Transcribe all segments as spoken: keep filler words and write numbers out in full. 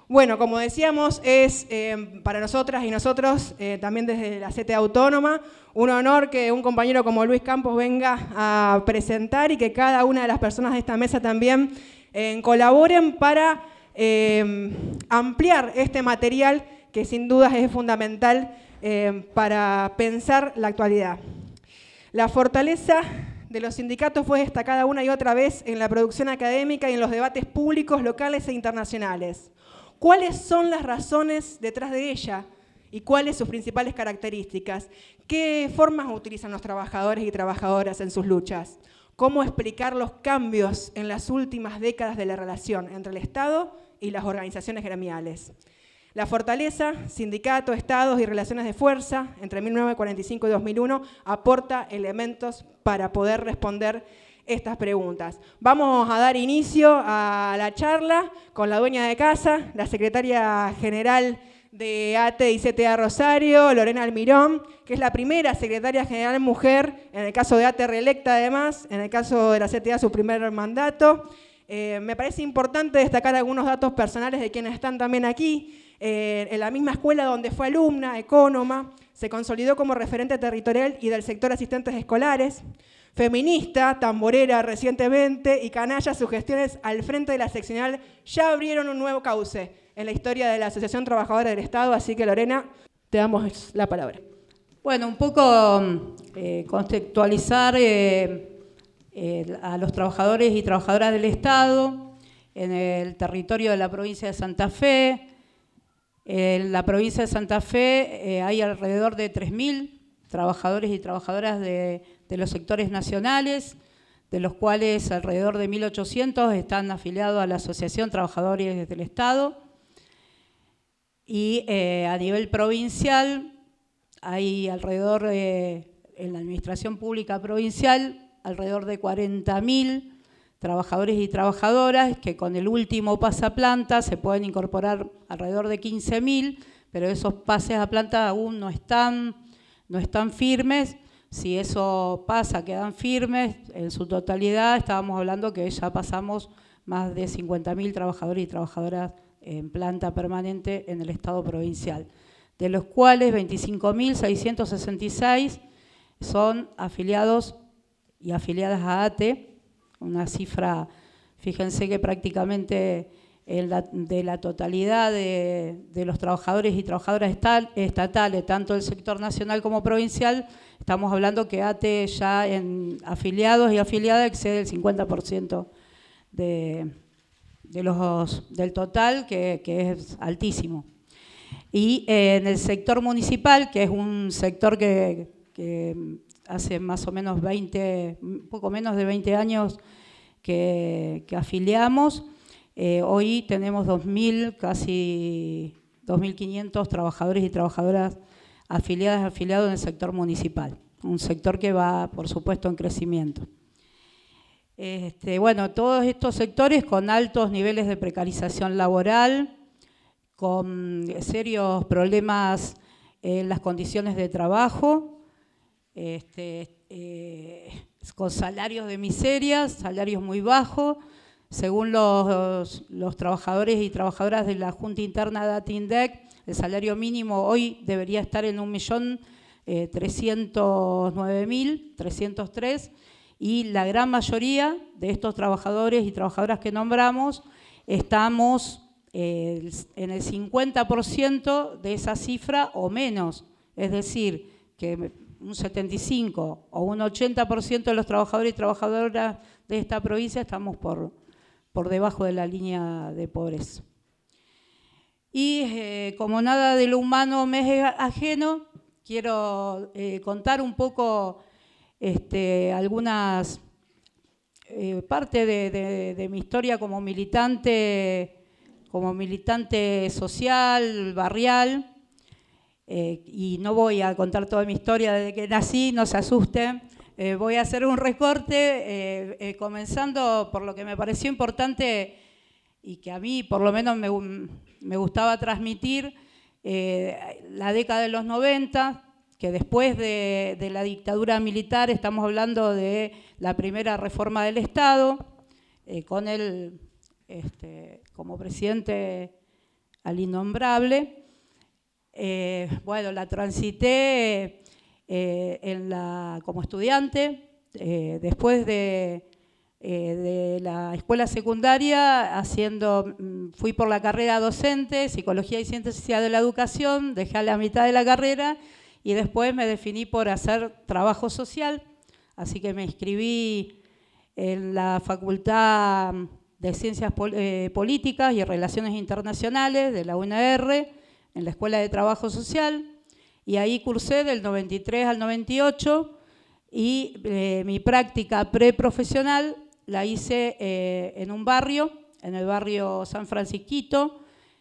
Bueno, como decíamos, es eh, para nosotras y nosotros, eh, también desde la C T A Autónoma, un honor que un compañero como Luis Campos venga a presentar y que cada una de las personas de esta mesa también eh, colaboren para eh, ampliar este material que sin dudas es fundamental eh, para pensar la actualidad. La fortaleza de los sindicatos fue destacada una y otra vez en la producción académica y en los debates públicos locales e internacionales. ¿Cuáles son las razones detrás de ella y cuáles sus principales características? ¿Qué formas utilizan los trabajadores y trabajadoras en sus luchas? ¿Cómo explicar los cambios en las últimas décadas de la relación entre el Estado y las organizaciones gremiales? La fortaleza, sindicato, estados y relaciones de fuerza entre mil novecientos cuarenta y cinco y dos mil uno aporta elementos para poder responder estas preguntas. Vamos a dar inicio a la charla con la dueña de casa, la secretaria general de A T E y C T A Rosario, Lorena Almirón, que es la primera secretaria general mujer, en el caso de A T E reelecta además, en el caso de la C T A su primer mandato. Eh, me parece importante destacar algunos datos personales de quienes están también aquí. Eh, en la misma escuela donde fue alumna, ecónoma, se consolidó como referente territorial y del sector asistentes escolares, feminista, tamborera recientemente y canalla, sus gestiones al frente de la seccional ya abrieron un nuevo cauce en la historia de la Asociación Trabajadora del Estado, así que Lorena, te damos la palabra. Bueno, un poco eh, contextualizar eh, eh, a los trabajadores y trabajadoras del Estado en el territorio de la provincia de Santa Fe. En la provincia de Santa Fe eh, hay alrededor de tres mil trabajadores y trabajadoras de, de los sectores nacionales, de los cuales alrededor de mil ochocientos están afiliados a la Asociación Trabajadores del Estado. Y eh, a nivel provincial hay alrededor, eh, en la administración pública provincial, alrededor de cuarenta mil trabajadores y trabajadoras que con el último pase a planta se pueden incorporar alrededor de quince mil, pero esos pases a planta aún no están, no están firmes. Si eso pasa, quedan firmes, en su totalidad estábamos hablando que ya pasamos más de cincuenta mil trabajadores y trabajadoras en planta permanente en el Estado provincial, de los cuales veinticinco mil seiscientos sesenta y seis son afiliados y afiliadas a A T E, una cifra, fíjense que prácticamente en la, de la totalidad de, de los trabajadores y trabajadoras estatales, tanto del sector nacional como provincial, estamos hablando que A T E ya en afiliados y afiliadas excede el cincuenta por ciento de, de los, del total, que, que es altísimo. Y eh, en el sector municipal, que es un sector que, que hace más o menos veinte, un poco menos de veinte años que, que afiliamos, eh, hoy tenemos dos mil, casi dos mil quinientos trabajadores y trabajadoras afiliadas, afiliados en el sector municipal, un sector que va, por supuesto, en crecimiento. Este, bueno, todos estos sectores con altos niveles de precarización laboral, con serios problemas en las condiciones de trabajo, este, eh, con salarios de miseria, salarios muy bajos. Según los, los trabajadores y trabajadoras de la Junta Interna de ATINDEC, el salario mínimo hoy debería estar en un millón trescientos nueve mil trescientos tres, y la gran mayoría de estos trabajadores y trabajadoras que nombramos estamos eh, en el cincuenta por ciento de esa cifra o menos, es decir, que un setenta y cinco o un ochenta por ciento de los trabajadores y trabajadoras de esta provincia estamos por, por debajo de la línea de pobreza. Y eh, como nada de lo humano me es ajeno, quiero eh, contar un poco este, algunas eh, parte de, de, de mi historia como militante, como militante social, barrial. Eh, y no voy a contar toda mi historia desde que nací, no se asusten. Eh, voy a hacer un recorte, eh, eh, comenzando por lo que me pareció importante y que a mí por lo menos me, me gustaba transmitir, eh, la década de los noventa, que después de, de la dictadura militar estamos hablando de la primera reforma del Estado, eh, con él este, como presidente al innombrable. Eh, bueno, la transité eh, en la, como estudiante, eh, después de, eh, de la escuela secundaria, haciendo, fui por la carrera docente, Psicología y Ciencia de la Educación, dejé a la mitad de la carrera y después me definí por hacer trabajo social, así que me inscribí en la Facultad de Ciencias eh, Políticas y Relaciones Internacionales de la U N R, en la Escuela de Trabajo Social, y ahí cursé del noventa y tres al noventa y ocho, y eh, mi práctica preprofesional la hice eh, en un barrio, en el barrio San Francisquito,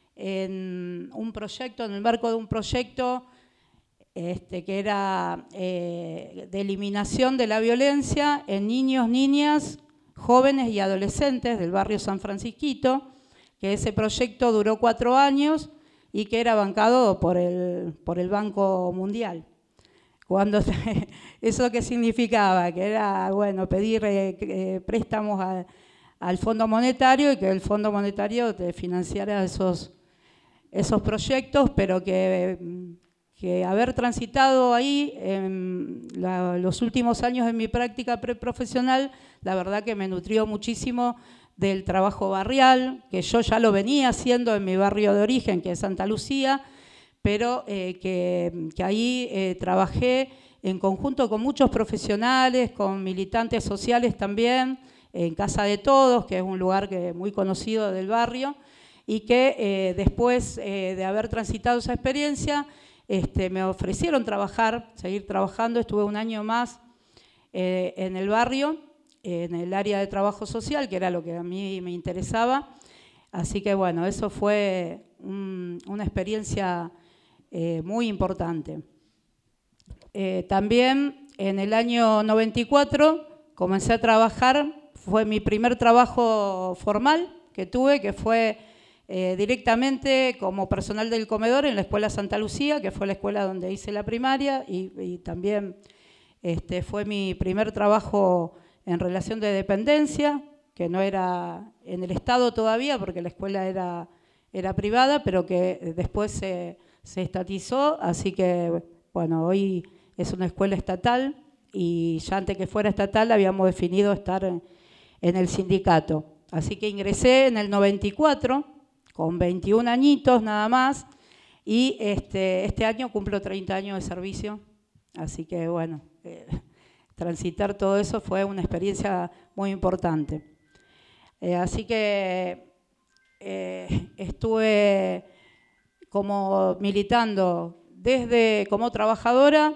en un proyecto, en el marco de un proyecto este, que era eh, de eliminación de la violencia en niños, niñas, jóvenes y adolescentes del barrio San Francisquito, que ese proyecto duró cuatro años y que era bancado por el, por el Banco Mundial. Cuando, ¿eso qué significaba? Que era, bueno, pedir eh, eh, préstamos a, al Fondo Monetario y que el Fondo Monetario te financiara esos, esos proyectos, pero que, que haber transitado ahí en la, los últimos años de mi práctica preprofesional, la verdad que me nutrió muchísimo del trabajo barrial, que yo ya lo venía haciendo en mi barrio de origen, que es Santa Lucía, pero eh, que, que ahí eh, trabajé en conjunto con muchos profesionales, con militantes sociales también, en Casa de Todos, que es un lugar que, muy conocido del barrio, y que eh, después eh, de haber transitado esa experiencia, este, me ofrecieron trabajar, seguir trabajando, estuve un año más eh, en el barrio, en el área de trabajo social, que era lo que a mí me interesaba. Así que bueno, eso fue un, una experiencia eh, muy importante. Eh, también en el año noventa y cuatro comencé a trabajar, fue mi primer trabajo formal que tuve, que fue eh, directamente como personal del comedor en la Escuela Santa Lucía, que fue la escuela donde hice la primaria, y, y también este, fue mi primer trabajo en relación de dependencia, que no era en el Estado todavía, porque la escuela era, era privada, pero que después se, se estatizó, así que, bueno, hoy es una escuela estatal, y ya antes que fuera estatal habíamos definido estar en, en el sindicato. Así que ingresé en el noventa y cuatro, con veintiún añitos nada más, y este, este año cumplo treinta años de servicio, así que, bueno, eh, transitar todo eso fue una experiencia muy importante. Eh, así que eh, estuve como militando desde como trabajadora,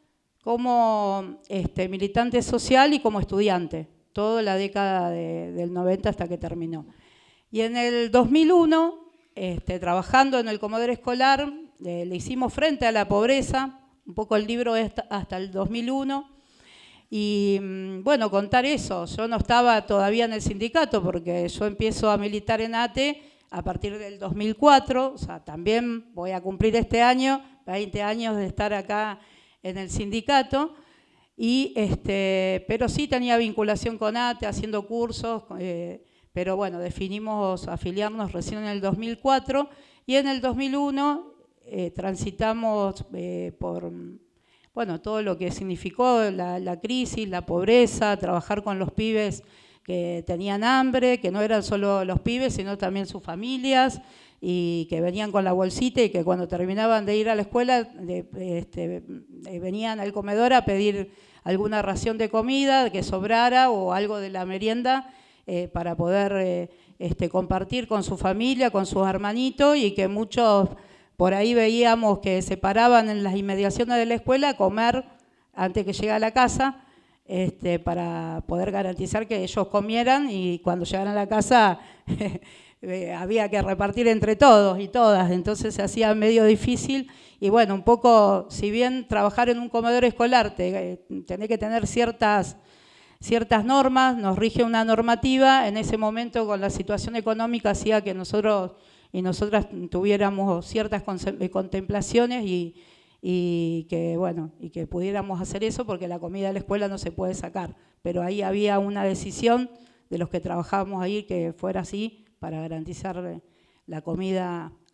como este, militante social y como estudiante, toda la década de, del noventa hasta que terminó. Y en el dos mil uno, este, trabajando en el comedor escolar, eh, le hicimos frente a la pobreza, un poco el libro es hasta el dos mil uno, y bueno, contar eso. Yo no estaba todavía en el sindicato porque yo empiezo a militar en A T E a partir del dos mil cuatro, o sea, también voy a cumplir este año, veinte años de estar acá en el sindicato, y este, pero sí tenía vinculación con A T E, haciendo cursos, eh, pero bueno, definimos afiliarnos recién en el dos mil cuatro, y en el dos mil uno eh, transitamos eh, por... bueno, todo lo que significó la, la crisis, la pobreza, trabajar con los pibes que tenían hambre, que no eran solo los pibes, sino también sus familias, y que venían con la bolsita y que cuando terminaban de ir a la escuela de, este, venían al comedor a pedir alguna ración de comida que sobrara o algo de la merienda eh, para poder eh, este, compartir con su familia, con sus hermanitos, y que muchos... por ahí veíamos que se paraban en las inmediaciones de la escuela a comer antes que llegara a la casa, este, para poder garantizar que ellos comieran, y cuando llegaran a la casa había que repartir entre todos y todas, entonces se hacía medio difícil. Y bueno, un poco, si bien trabajar en un comedor escolar te, tenés que tener ciertas, ciertas normas, nos rige una normativa, en ese momento con la situación económica hacía que nosotros... y nosotras tuviéramos ciertas contemplaciones y, y, que, bueno, y que pudiéramos hacer eso, porque la comida de la escuela no se puede sacar. Pero ahí había una decisión de los que trabajábamos ahí que fuera así, para garantizar la comida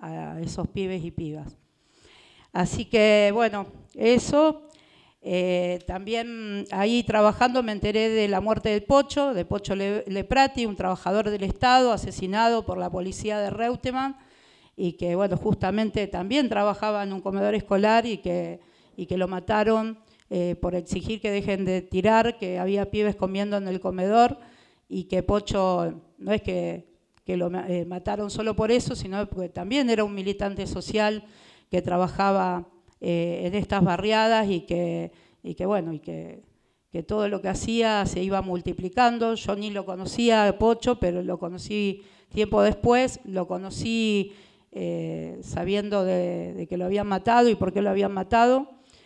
a esos pibes y pibas. Así que, bueno, eso. Eh, también ahí trabajando me enteré de la muerte del Pocho, de Pocho Le, Leprati, un trabajador del Estado asesinado por la policía de Reutemann, y que, bueno, justamente también trabajaba en un comedor escolar y que, y que lo mataron eh, por exigir que dejen de tirar, que había pibes comiendo en el comedor, y que Pocho, no es que, que lo eh, mataron solo por eso, sino porque también era un militante social que trabajaba eh, en estas barriadas y que, y que bueno, y que, que todo lo que hacía se iba multiplicando. Yo ni lo conocía, Pocho, pero lo conocí tiempo después, lo conocí eh, sabiendo de, de que lo habían matado y por qué lo habían matado.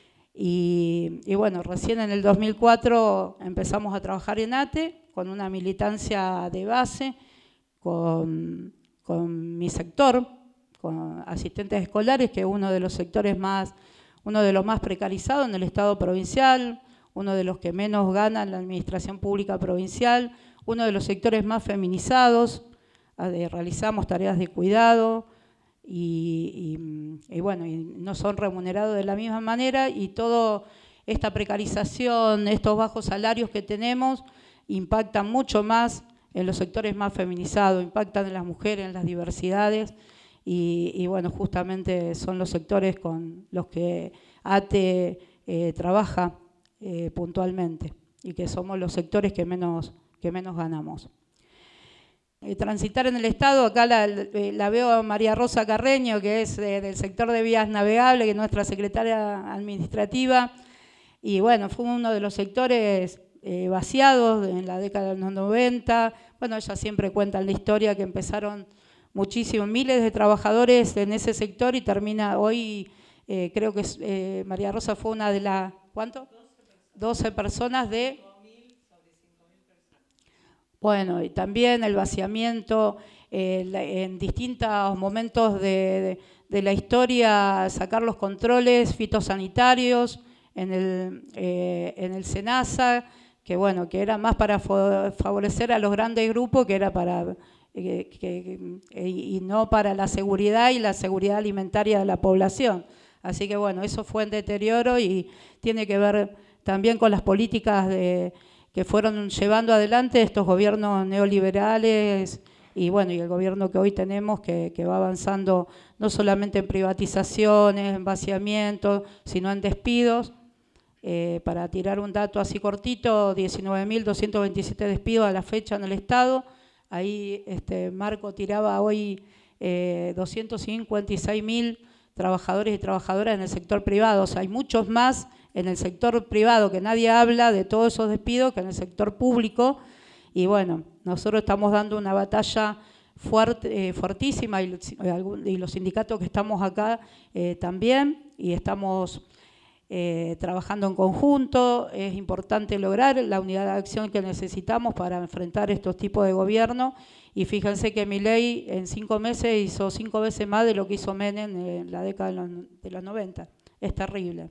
Y, y bueno, recién en el dos mil cuatro empezamos a trabajar en ATE con una militancia de base, con, con mi sector, con asistentes escolares, que es uno de los sectores más, uno de los más precarizados en el Estado provincial, uno de los que menos gana en la administración pública provincial, uno de los sectores más feminizados. Realizamos tareas de cuidado y, y, y bueno, y no son remunerados de la misma manera, y toda esta precarización, estos bajos salarios que tenemos, impactan mucho más en los sectores más feminizados, impactan en las mujeres, en las diversidades, y, y bueno, justamente son los sectores con los que ATE eh, trabaja eh, puntualmente, y que somos los sectores que menos, que menos ganamos. Eh, transitar en el Estado, acá la, la veo a María Rosa Carreño, que es eh, del sector de vías navegables, que es nuestra secretaria administrativa, y bueno, fue uno de los sectores eh, vaciados en la década de los noventa. Bueno, ella siempre cuenta la historia que empezaron muchísimos, miles de trabajadores en ese sector, y termina hoy, eh, creo que eh, María Rosa fue una de las, ¿cuánto? doce personas de... Bueno, y también el vaciamiento, eh, en distintos momentos de, de, de la historia, sacar los controles fitosanitarios en el, eh, en el SENASA, que bueno, que era más para favorecer a los grandes grupos, que era para eh, que, que, y no para la seguridad y la seguridad alimentaria de la población. Así que bueno, eso fue en deterioro y tiene que ver también con las políticas de que fueron llevando adelante estos gobiernos neoliberales y bueno, y el gobierno que hoy tenemos que, que va avanzando no solamente en privatizaciones, en vaciamientos, sino en despidos. Eh, para tirar un dato así cortito, diecinueve mil doscientos veintisiete despidos a la fecha en el Estado. Ahí este, Marco tiraba hoy eh, doscientos cincuenta y seis mil trabajadores y trabajadoras en el sector privado. O sea, hay muchos más en el sector privado, que nadie habla de todos esos despidos, que en el sector público. Y bueno, nosotros estamos dando una batalla fuerte, eh, fuertísima, y, y los sindicatos que estamos acá eh, también, y estamos eh, trabajando en conjunto. Es importante lograr la unidad de acción que necesitamos para enfrentar estos tipos de gobierno. Y fíjense que Milei en cinco meses hizo cinco veces más de lo que hizo Menem en la década de los, de los noventa. Es terrible.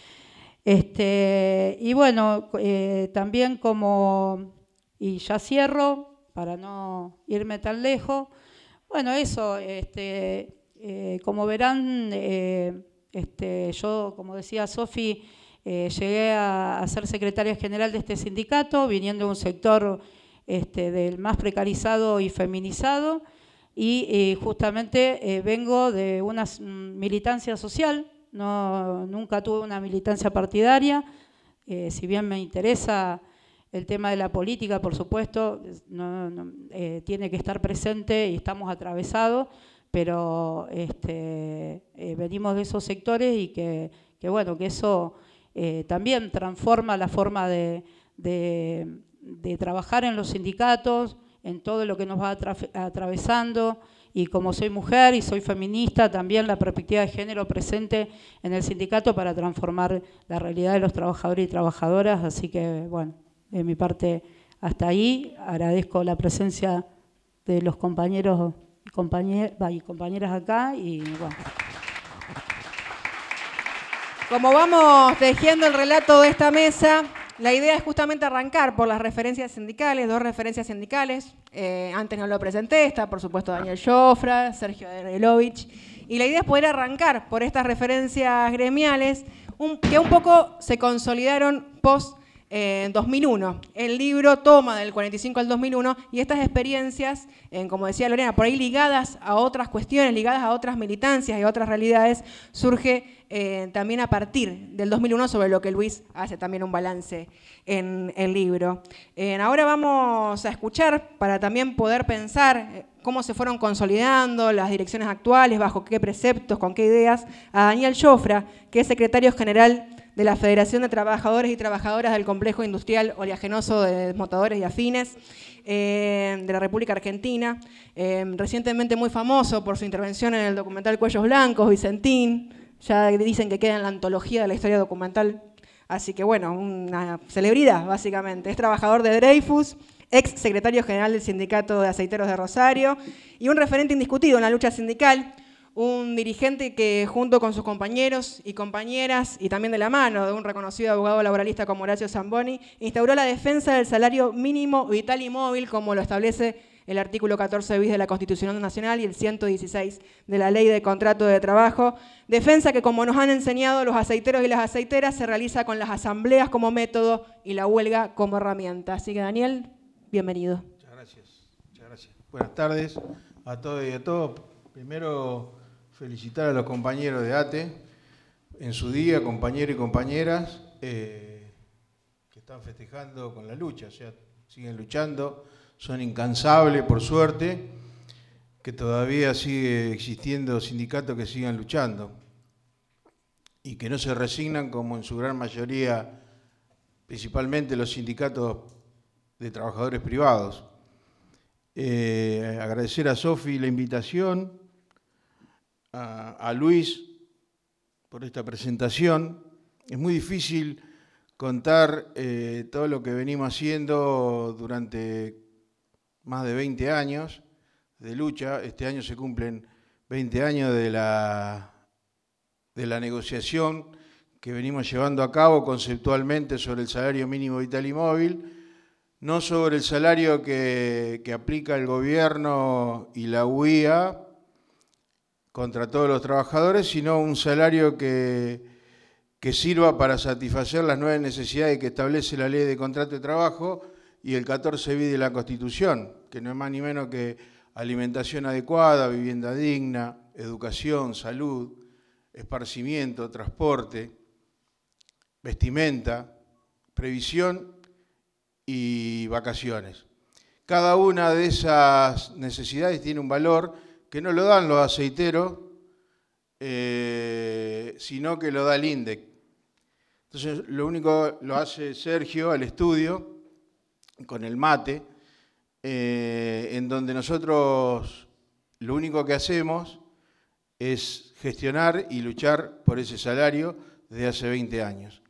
Este, y bueno, eh, también como, y ya cierro para no irme tan lejos, bueno, eso, este, eh, como verán, eh, este, yo, como decía Sofi, eh, llegué a, a ser secretaria general de este sindicato, viniendo de un sector este, del más precarizado y feminizado, y eh, justamente eh, vengo de una militancia social. No, nunca tuve una militancia partidaria, eh, si bien me interesa el tema de la política, por supuesto, no, no, eh, tiene que estar presente y estamos atravesados, pero este, eh, venimos de esos sectores y que, que bueno, que eso eh, también transforma la forma de, de, de trabajar en los sindicatos, en todo lo que nos va atra atravesando. Y como soy mujer y soy feminista, también la perspectiva de género presente en el sindicato para transformar la realidad de los trabajadores y trabajadoras. Así que, bueno, de mi parte hasta ahí. Agradezco la presencia de los compañeros y, compañer y compañeras acá. Y, bueno. Como vamos tejiendo el relato de esta mesa, la idea es justamente arrancar por las referencias sindicales, dos referencias sindicales. Eh, antes no lo presenté, está por supuesto Daniel Jofra, Sergio Derelovich Y la idea es poder arrancar por estas referencias gremiales un, que un poco se consolidaron post eh, dos mil uno. El libro toma del cuarenta y cinco al dos mil uno y estas experiencias, eh, como decía Lorena, por ahí ligadas a otras cuestiones, ligadas a otras militancias y a otras realidades, surge eh, también a partir del dos mil uno, sobre lo que Luis hace también un balance en el libro. Eh, ahora vamos a escuchar para también poder pensar cómo se fueron consolidando las direcciones actuales, bajo qué preceptos, con qué ideas, a Daniel Jofra, que es secretario general de la Federación de Trabajadores y Trabajadoras del Complejo Industrial Oleaginoso de Desmotadores y Afines eh, de la República Argentina, eh, recientemente muy famoso por su intervención en el documental Cuellos Blancos, Vicentín, ya dicen que queda en la antología de la historia documental, así que bueno, una celebridad básicamente. Es trabajador de Dreyfus, ex secretario general del Sindicato de Aceiteros de Rosario y un referente indiscutido en la lucha sindical, un dirigente que junto con sus compañeros y compañeras y también de la mano de un reconocido abogado laboralista como Horacio Zamboni, instauró la defensa del salario mínimo vital y móvil como lo establece el artículo catorce bis de la Constitución Nacional y el ciento dieciséis de la Ley de Contrato de Trabajo, defensa que, como nos han enseñado los aceiteros y las aceiteras, se realiza con las asambleas como método y la huelga como herramienta. Así que, Daniel, bienvenido. Muchas gracias. Muchas gracias. Buenas tardes a todos y a todos. Primero, felicitar a los compañeros de A T E en su día, compañeros y compañeras, eh, que están festejando con la lucha, o sea, siguen luchando, son incansables, por suerte, que todavía sigue existiendo sindicatos que sigan luchando y que no se resignan, como en su gran mayoría, principalmente los sindicatos de trabajadores privados. Eh, agradecer a Sofi la invitación, a, a Luis por esta presentación. Es muy difícil contar eh, todo lo que venimos haciendo durante más de veinte años de lucha. Este año se cumplen veinte años de la, de la negociación que venimos llevando a cabo conceptualmente sobre el salario mínimo vital y móvil, no sobre el salario que, que aplica el gobierno y la U I A contra todos los trabajadores, sino un salario que, que sirva para satisfacer las nuevas necesidades que establece la Ley de Contrato de Trabajo y el catorce bis de la Constitución, que no es más ni menos que alimentación adecuada, vivienda digna, educación, salud, esparcimiento, transporte, vestimenta, previsión y vacaciones. Cada una de esas necesidades tiene un valor que no lo dan los aceiteros, eh, sino que lo da el INDEC. Entonces, lo único lo hace Sergio al estudio, con el MATE, eh, en donde nosotros lo único que hacemos es gestionar y luchar por ese salario desde hace veinte años.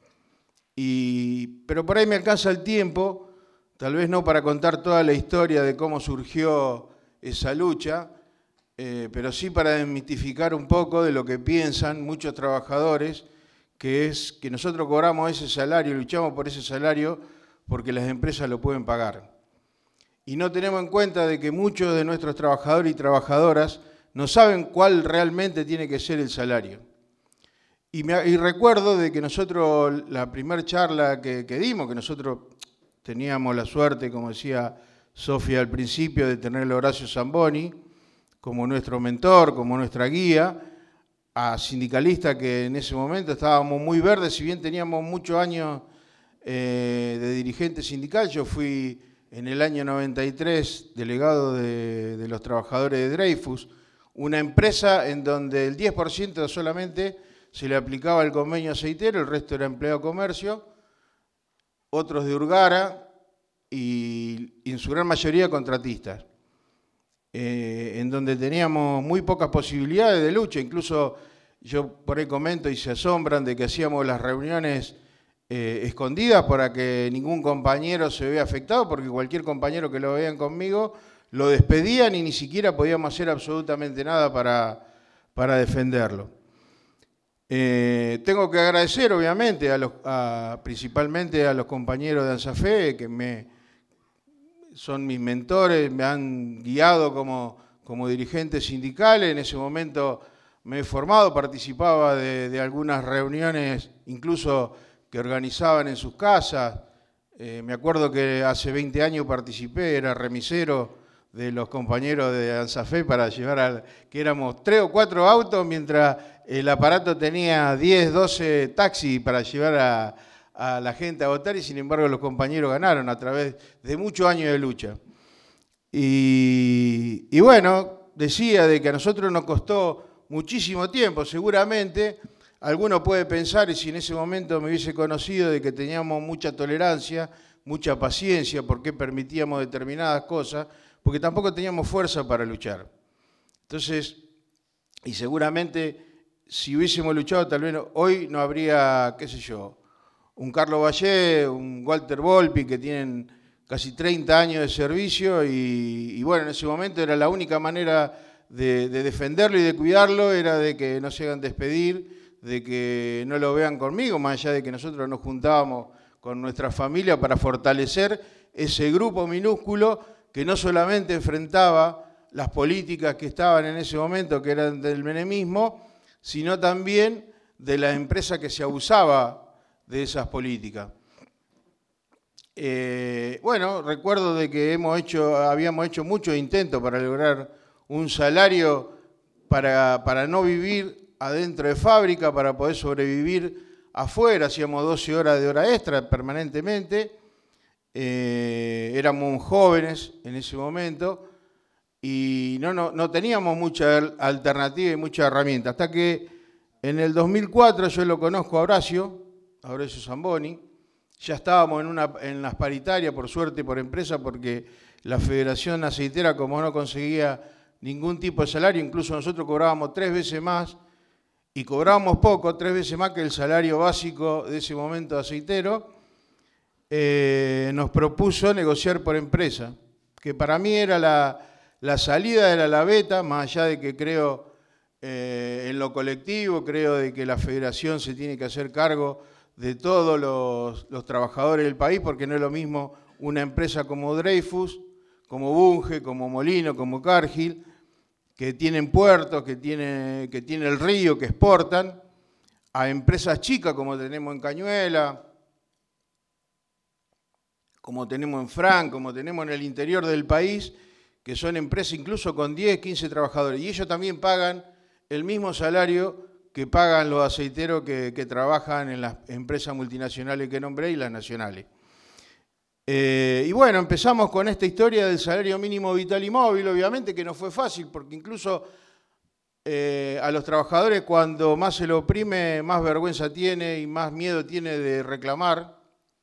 Y, pero por ahí me alcanza el tiempo, tal vez no para contar toda la historia de cómo surgió esa lucha, eh, pero sí para desmitificar un poco de lo que piensan muchos trabajadores, que es que nosotros cobramos ese salario, luchamos por ese salario porque las empresas lo pueden pagar. Y no tenemos en cuenta de que muchos de nuestros trabajadores y trabajadoras no saben cuál realmente tiene que ser el salario. Y, me, y recuerdo de que nosotros, la primera charla que, que dimos, que nosotros teníamos la suerte, como decía Sofía al principio, de tener a Horacio Zamboni como nuestro mentor, como nuestra guía, a sindicalistas que en ese momento estábamos muy verdes, si bien teníamos muchos años eh, de dirigente sindical. Yo fui en el año noventa y tres delegado de, de los trabajadores de Dreyfus, una empresa en donde el diez por ciento solamente se le aplicaba el convenio aceitero, el resto era empleado comercio, otros de Urgara y, y en su gran mayoría contratistas, eh, en donde teníamos muy pocas posibilidades de lucha. Incluso yo por ahí comento y se asombran de que hacíamos las reuniones eh, escondidas para que ningún compañero se vea afectado, porque cualquier compañero que lo vean conmigo lo despedían y ni siquiera podíamos hacer absolutamente nada para, para defenderlo. Eh, tengo que agradecer, obviamente, a los, a, principalmente a los compañeros de ANSAFE, que me, son mis mentores, me han guiado como, como dirigente sindical. En ese momento me he formado, participaba de, de algunas reuniones, incluso que organizaban en sus casas. Eh, me acuerdo que hace veinte años participé, era remisero de los compañeros de ANSAFE para llevar al, que éramos tres o cuatro autos, mientras el aparato tenía diez, doce taxis para llevar a, a la gente a votar, y sin embargo los compañeros ganaron a través de muchos años de lucha. Y, y bueno, decía de que a nosotros nos costó muchísimo tiempo, seguramente. Alguno puede pensar, y si en ese momento me hubiese conocido, de que teníamos mucha tolerancia, mucha paciencia, porque permitíamos determinadas cosas, porque tampoco teníamos fuerza para luchar. Entonces, y seguramente si hubiésemos luchado, tal vez hoy no habría, qué sé yo, un Carlos Vallée, un Walter Volpi, que tienen casi treinta años de servicio, y, y bueno, en ese momento era la única manera de, de defenderlo y de cuidarlo, era de que no se hagan despedir, de que no lo vean conmigo, más allá de que nosotros nos juntábamos con nuestra familia para fortalecer ese grupo minúsculo que no solamente enfrentaba las políticas que estaban en ese momento, que eran del menemismo, sino también de la empresa que se abusaba de esas políticas. Eh, bueno, recuerdo de que hemos hecho, habíamos hecho muchos intentos para lograr un salario para, para no vivir adentro de fábrica, para poder sobrevivir afuera. Hacíamos doce horas de hora extra permanentemente. Eh, éramos jóvenes en ese momento y no, no, no teníamos mucha alternativa y mucha herramienta. Hasta que en el dos mil cuatro yo lo conozco a Horacio, a Horacio Zamboni. Ya estábamos en, una, en las paritarias, por suerte, por empresa, porque la Federación Aceitera, como no conseguía ningún tipo de salario, incluso nosotros cobrábamos tres veces más, y cobrábamos poco, tres veces más que el salario básico de ese momento aceitero, eh, nos propuso negociar por empresa, que para mí era la, la salida, era la beta, más allá de que creo eh, en lo colectivo, creo de que la Federación se tiene que hacer cargo de todos los, los trabajadores del país, porque no es lo mismo una empresa como Dreyfus, como Bunge, como Molino, como Cargill, que tienen puertos, que tienen, que tienen el río, que exportan, a empresas chicas como tenemos en Cañuela, como tenemos en Fran, como tenemos en el interior del país, que son empresas incluso con diez, quince trabajadores. Y ellos también pagan el mismo salario que pagan los aceiteros que, que trabajan en las empresas multinacionales que nombré y las nacionales. Eh, y bueno, empezamos con esta historia del salario mínimo vital y móvil, obviamente que no fue fácil, porque incluso eh, a los trabajadores cuando más se lo oprime, más vergüenza tiene y más miedo tiene de reclamar.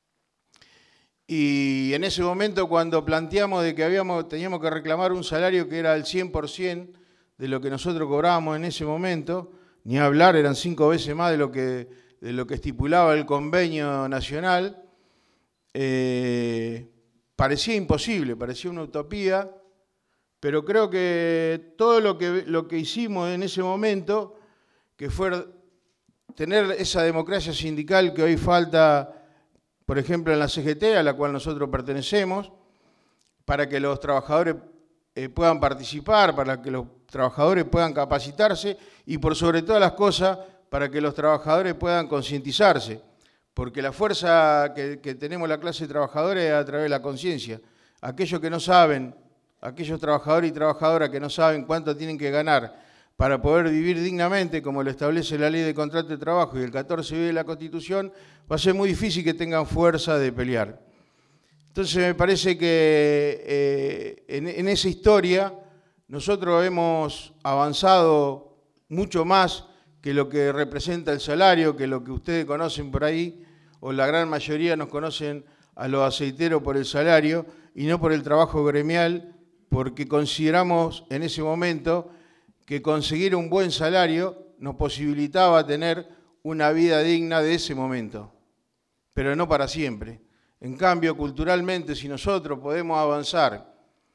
Y en ese momento cuando planteamos de que habíamos, teníamos que reclamar un salario que era el cien por ciento de lo que nosotros cobrábamos en ese momento, ni hablar, eran cinco veces más de lo que, de lo que estipulaba el convenio nacional, eh, parecía imposible, parecía una utopía, pero creo que todo lo que, lo que hicimos en ese momento, que fue tener esa democracia sindical que hoy falta, por ejemplo, en la C G T, a la cual nosotros pertenecemos, para que los trabajadores eh, puedan participar, para que los trabajadores puedan capacitarse y por sobre todas las cosas para que los trabajadores puedan concientizarse, porque la fuerza que, que tenemos la clase de trabajadores es a través de la conciencia. Aquellos que no saben, aquellos trabajadores y trabajadoras que no saben cuánto tienen que ganar para poder vivir dignamente, como lo establece la Ley de Contrato de Trabajo y el catorce B de la Constitución, va a ser muy difícil que tengan fuerza de pelear. Entonces me parece que eh, en, en esa historia nosotros hemos avanzado mucho más que lo que representa el salario, que lo que ustedes conocen por ahí, o la gran mayoría nos conocen a los aceiteros por el salario y no por el trabajo gremial, porque consideramos en ese momento que conseguir un buen salario nos posibilitaba tener una vida digna de ese momento, pero no para siempre. En cambio, culturalmente, si nosotros podemos avanzar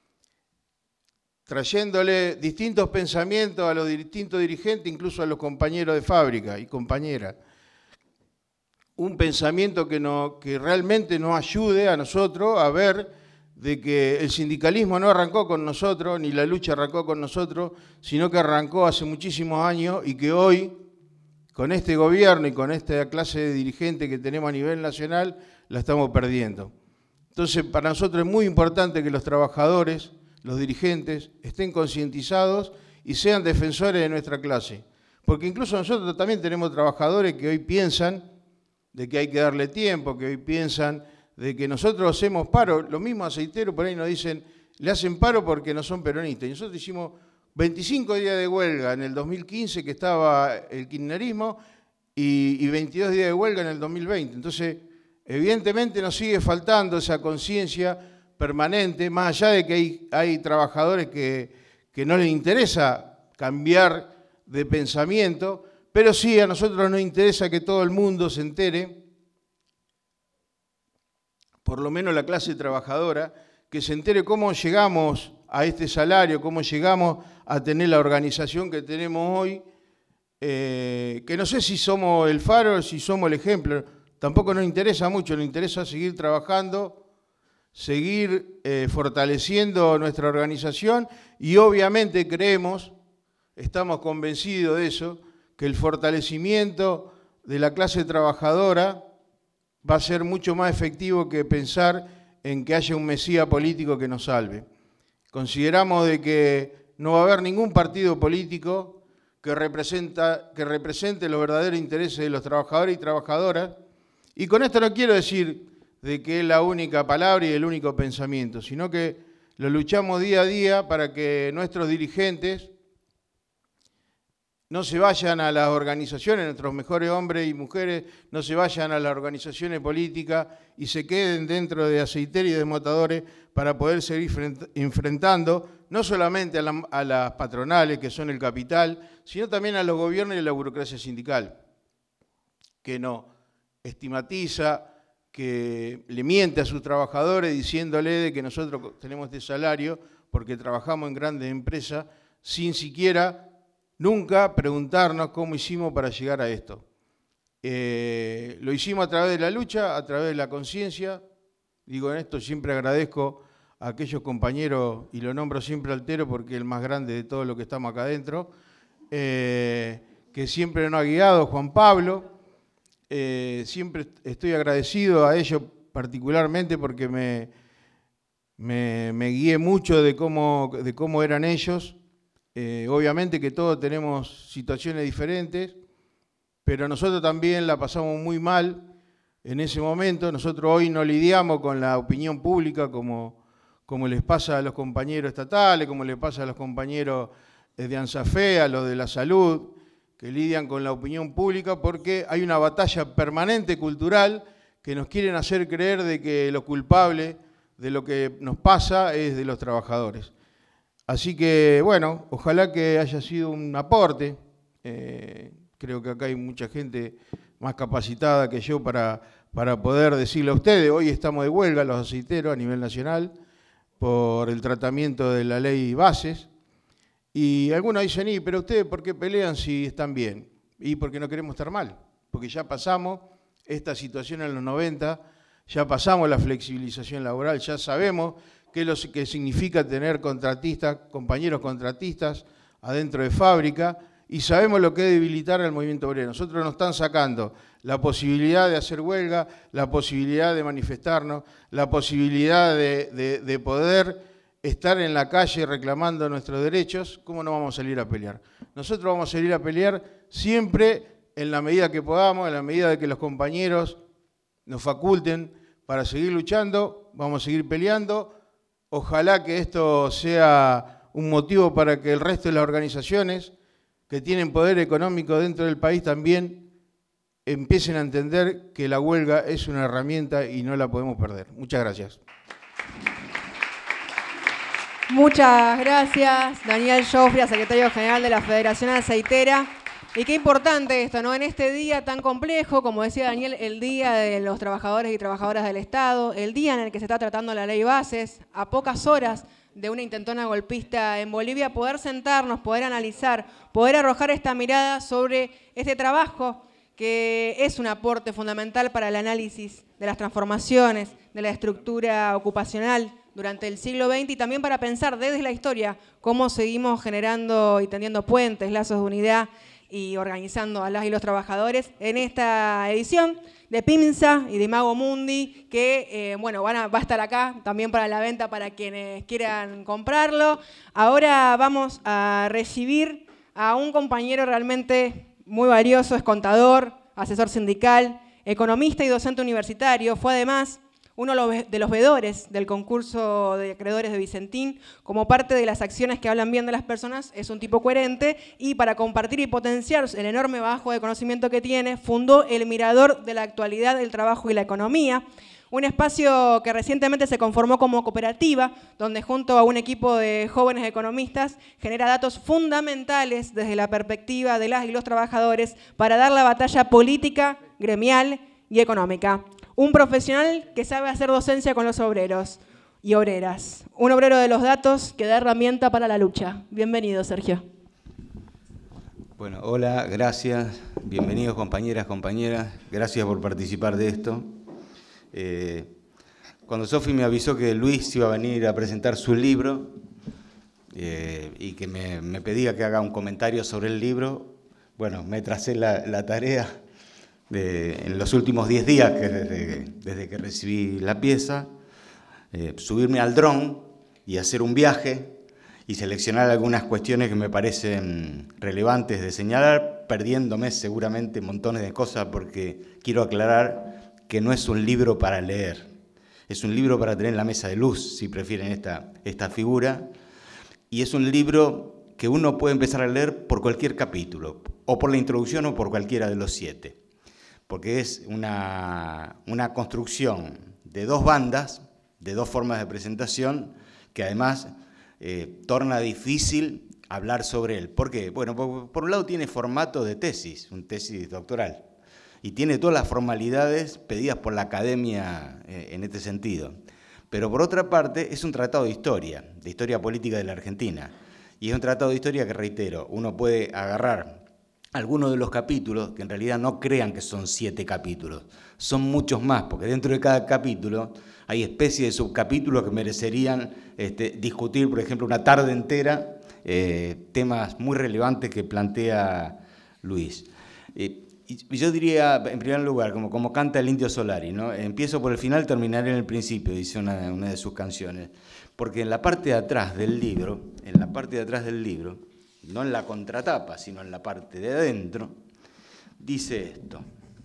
trayéndole distintos pensamientos a los distintos dirigentes, incluso a los compañeros de fábrica y compañeras, un pensamiento que, no, que realmente nos ayude a nosotros a ver de que el sindicalismo no arrancó con nosotros, ni la lucha arrancó con nosotros, sino que arrancó hace muchísimos años y que hoy, con este gobierno y con esta clase de dirigentes que tenemos a nivel nacional, la estamos perdiendo. Entonces, para nosotros es muy importante que los trabajadores, los dirigentes, estén concientizados y sean defensores de nuestra clase. Porque incluso nosotros también tenemos trabajadores que hoy piensan de que hay que darle tiempo, que hoy piensan de que nosotros hacemos paro. Los mismos aceiteros por ahí nos dicen, le hacen paro porque no son peronistas. Y nosotros hicimos veinticinco días de huelga en el dos mil quince, que estaba el kirchnerismo, y, y veintidós días de huelga en el dos mil veinte. Entonces, evidentemente nos sigue faltando esa conciencia permanente, más allá de que hay, hay trabajadores que, que no les interesa cambiar de pensamiento, pero sí a nosotros nos interesa que todo el mundo se entere, por lo menos la clase trabajadora, que se entere cómo llegamos a este salario, cómo llegamos a tener la organización que tenemos hoy, eh, que no sé si somos el faro, si somos el ejemplo, tampoco nos interesa mucho, nos interesa seguir trabajando, seguir eh, fortaleciendo nuestra organización y obviamente creemos, estamos convencidos de eso, que el fortalecimiento de la clase trabajadora va a ser mucho más efectivo que pensar en que haya un mesías político que nos salve. Consideramos de que no va a haber ningún partido político que, representa, que represente los verdaderos intereses de los trabajadores y trabajadoras. Y con esto no quiero decir de que es la única palabra y el único pensamiento, sino que lo luchamos día a día para que nuestros dirigentes no se vayan a las organizaciones, nuestros mejores hombres y mujeres no se vayan a las organizaciones políticas y se queden dentro de aceiteros y desmotadores para poder seguir enfrentando no solamente a, la, a las patronales, que son el capital, sino también a los gobiernos y a la burocracia sindical, que no estigmatiza, que le miente a sus trabajadores diciéndole de que nosotros tenemos este salario porque trabajamos en grandes empresas sin siquiera nunca preguntarnos cómo hicimos para llegar a esto. Eh, lo hicimos a través de la lucha, a través de la conciencia. Digo, en esto siempre agradezco a aquellos compañeros, y lo nombro siempre altero porque es el más grande de todo lo que estamos acá adentro, eh, que siempre nos ha guiado, Juan Pablo. Eh, siempre estoy agradecido a ellos particularmente porque me, me, me guié mucho de cómo, de cómo eran ellos. Eh, obviamente que todos tenemos situaciones diferentes, pero nosotros también la pasamos muy mal en ese momento. Nosotros hoy no lidiamos con la opinión pública como, como les pasa a los compañeros estatales, como les pasa a los compañeros de ANSAFE, a los de la salud, que lidian con la opinión pública porque hay una batalla permanente cultural que nos quieren hacer creer de que lo culpable de lo que nos pasa es de los trabajadores. Así que, bueno, ojalá que haya sido un aporte. Eh, creo que acá hay mucha gente más capacitada que yo para, para poder decirle a ustedes. Hoy estamos de huelga los aceiteros a nivel nacional por el tratamiento de la ley Bases. Y algunos dicen, y, pero ustedes ¿por qué pelean si están bien? Y porque no queremos estar mal, porque ya pasamos esta situación en los noventa, ya pasamos la flexibilización laboral, ya sabemos qué es lo que significa tener contratistas, compañeros contratistas adentro de fábrica, y sabemos lo que es debilitar al movimiento obrero. Nosotros nos están sacando la posibilidad de hacer huelga, la posibilidad de manifestarnos, la posibilidad de, de, de poder estar en la calle reclamando nuestros derechos. ¿Cómo no vamos a salir a pelear? Nosotros vamos a salir a pelear siempre en la medida que podamos, en la medida de que los compañeros nos faculten para seguir luchando, vamos a seguir peleando. Ojalá que esto sea un motivo para que el resto de las organizaciones que tienen poder económico dentro del país también empiecen a entender que la huelga es una herramienta y no la podemos perder. Muchas gracias. Muchas gracias, Daniel Joffria, secretario general de la Federación Aceitera. Y qué importante esto, ¿no? En este día tan complejo, como decía Daniel, el día de los trabajadores y trabajadoras del Estado, el día en el que se está tratando la ley Bases, a pocas horas de una intentona golpista en Bolivia, poder sentarnos, poder analizar, poder arrojar esta mirada sobre este trabajo que es un aporte fundamental para el análisis de las transformaciones, de la estructura ocupacional durante el siglo veinte y también para pensar desde la historia cómo seguimos generando y tendiendo puentes, lazos de unidad y organizando a las y los trabajadores en esta edición de PIMSA y de Imago Mundi, que eh, bueno, van a, va a estar acá también para la venta para quienes quieran comprarlo. Ahora vamos a recibir a un compañero realmente muy valioso, es contador, asesor sindical, economista y docente universitario. Fue además uno de los veedores del concurso de acreedores de Vicentín. Como parte de las acciones que hablan bien de las personas, es un tipo coherente y para compartir y potenciar el enorme bajo de conocimiento que tiene, fundó el Mirador de la Actualidad, el Trabajo y la Economía, un espacio que recientemente se conformó como cooperativa, donde junto a un equipo de jóvenes economistas genera datos fundamentales desde la perspectiva de las y los trabajadores para dar la batalla política, gremial y económica. Un profesional que sabe hacer docencia con los obreros y obreras. Un obrero de los datos que da herramienta para la lucha. Bienvenido, Sergio. Bueno, hola, gracias. Bienvenidos, compañeras, compañeras. Gracias por participar de esto. Eh, cuando Sofi me avisó que Luis iba a venir a presentar su libro eh, y que me, me pedía que haga un comentario sobre el libro, bueno, me tracé la, la tarea de, en los últimos diez días, que desde, desde que recibí la pieza, eh, subirme al dron y hacer un viaje y seleccionar algunas cuestiones que me parecen relevantes de señalar, perdiéndome seguramente montones de cosas, porque quiero aclarar que no es un libro para leer, es un libro para tener en la mesa de luz, si prefieren esta, esta figura, y es un libro que uno puede empezar a leer por cualquier capítulo, o por la introducción o por cualquiera de los siete, porque es una, una construcción de dos bandas, de dos formas de presentación, que además eh, torna difícil hablar sobre él. ¿Por qué? Bueno, por, por un lado tiene formato de tesis, un tesis doctoral, y tiene todas las formalidades pedidas por la academia eh, en este sentido. Pero por otra parte es un tratado de historia, de historia política de la Argentina, y es un tratado de historia que, reitero, uno puede agarrar algunos de los capítulos, que en realidad no crean que son siete capítulos, son muchos más, porque dentro de cada capítulo hay especies de subcapítulos que merecerían este, discutir, por ejemplo, una tarde entera, eh, temas muy relevantes que plantea Luis. Eh, y yo diría, en primer lugar, como, como canta el Indio Solari, ¿no? Empiezo por el final, terminaré en el principio, dice una, una de sus canciones, porque en la parte de atrás del libro, en la parte de atrás del libro, no en la contratapa, sino en la parte de adentro, dice esto.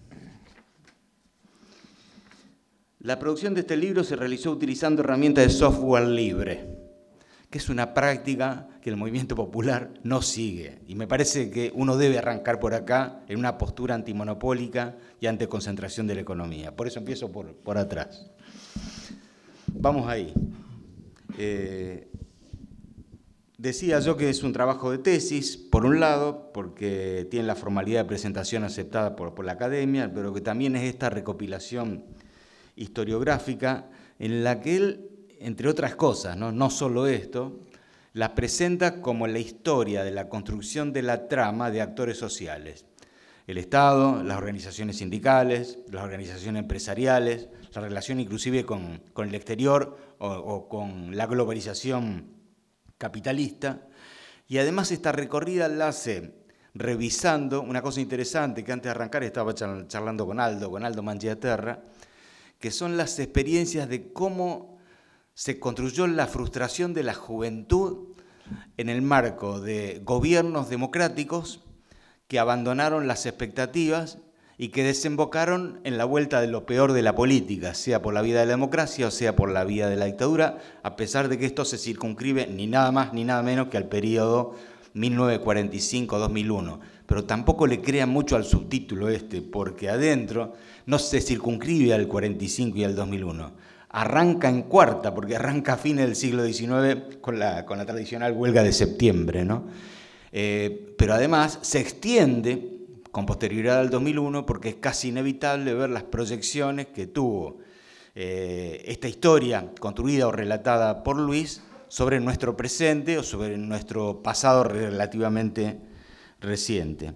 La producción de este libro se realizó utilizando herramientas de software libre, que es una práctica que el movimiento popular no sigue. Y me parece que uno debe arrancar por acá en una postura antimonopólica y anticoncentración de la economía. Por eso empiezo por, por atrás. Vamos ahí. Eh, Decía yo que es un trabajo de tesis, por un lado, porque tiene la formalidad de presentación aceptada por, por la academia, pero que también es esta recopilación historiográfica en la que él, entre otras cosas, no, no solo esto, la presenta como la historia de la construcción de la trama de actores sociales. El Estado, las organizaciones sindicales, las organizaciones empresariales, la relación inclusive con, con el exterior o, o con la globalización capitalista, y además esta recorrida la hace revisando una cosa interesante que antes de arrancar estaba charlando con Aldo, con Aldo Mangiaterra, que son las experiencias de cómo se construyó la frustración de la juventud en el marco de gobiernos democráticos que abandonaron las expectativas y que desembocaron en la vuelta de lo peor de la política, sea por la vía de la democracia o sea por la vía de la dictadura, a pesar de que esto se circunscribe ni nada más ni nada menos que al periodo mil novecientos cuarenta y cinco a dos mil uno. Pero tampoco le crean mucho al subtítulo este, porque adentro no se circunscribe al cuarenta y cinco y al dos mil uno. Arranca en cuarta, porque arranca a fines del siglo diecinueve con la, con la tradicional huelga de septiembre, ¿no? Eh, pero además se extiende con posterioridad al dos mil uno, porque es casi inevitable ver las proyecciones que tuvo eh, esta historia construida o relatada por Luis sobre nuestro presente o sobre nuestro pasado relativamente reciente.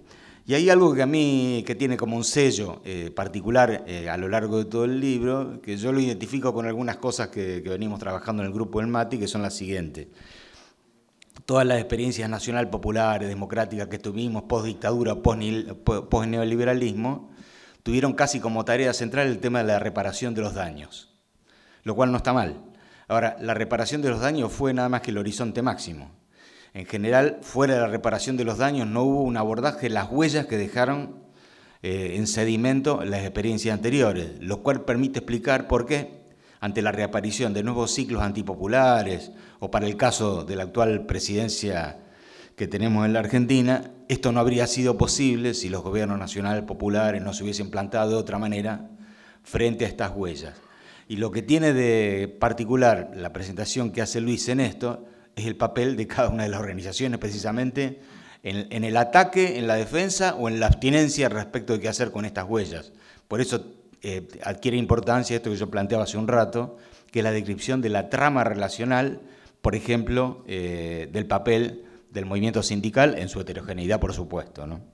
Y hay algo que a mí, que tiene como un sello eh, particular eh, a lo largo de todo el libro, que yo lo identifico con algunas cosas que, que venimos trabajando en el grupo del MATI, que son las siguientes. Todas las experiencias nacional populares, democráticas que tuvimos, post-dictadura, post-neoliberalismo, tuvieron casi como tarea central el tema de la reparación de los daños, lo cual no está mal. Ahora, la reparación de los daños fue nada más que el horizonte máximo. En general, fuera de la reparación de los daños, no hubo un abordaje de las huellas que dejaron eh, en sedimento las experiencias anteriores, lo cual permite explicar por qué, ante la reaparición de nuevos ciclos antipopulares, o para el caso de la actual presidencia que tenemos en la Argentina, esto no habría sido posible si los gobiernos nacionales populares no se hubiesen plantado de otra manera frente a estas huellas. Y lo que tiene de particular la presentación que hace Luis en esto es el papel de cada una de las organizaciones, precisamente en, en el ataque, en la defensa o en la abstinencia respecto de qué hacer con estas huellas. Por eso eh, adquiere importancia esto que yo planteaba hace un rato, que es la descripción de la trama relacional, por ejemplo, eh, del papel del movimiento sindical en su heterogeneidad, por supuesto, ¿no?